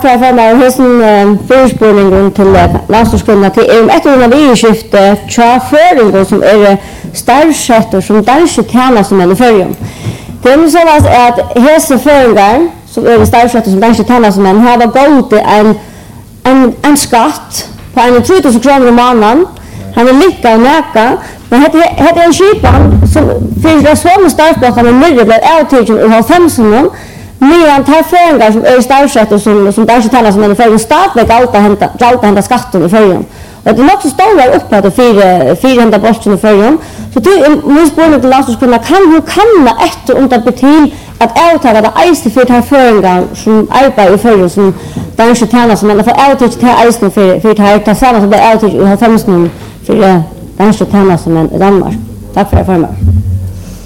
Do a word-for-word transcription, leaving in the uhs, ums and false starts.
För för mig hösten förspårningen till landslagskunna till är ett av de skifte chaufförer som är starsätter som danske tjänar som en förjum. Det är så att hese förgar som är starsätter som danske tjänar som en har gått en en en skatt på en tre tusen kronor i månaden. Han är lika näka men det är en skipan som finns det så med startblockar med mycket blir outage och har fem som medan tar förängar som är starsätter som som danske tjänar som en förjum statligt allt hämta allt hämta skatten i förjum. Och det är också stora upp på det fyra fyrahundra borsten i förjum. Så det är min spårning till landslagskunna kan hon kanna efter om det till att avtaga det eiste för det här förängar som arbetar i förjum som danske tjänar som en för outage till eiste för för det här tar samma som det outage och har femton för danske tjänar som en i Danmark. Tack för det för mig.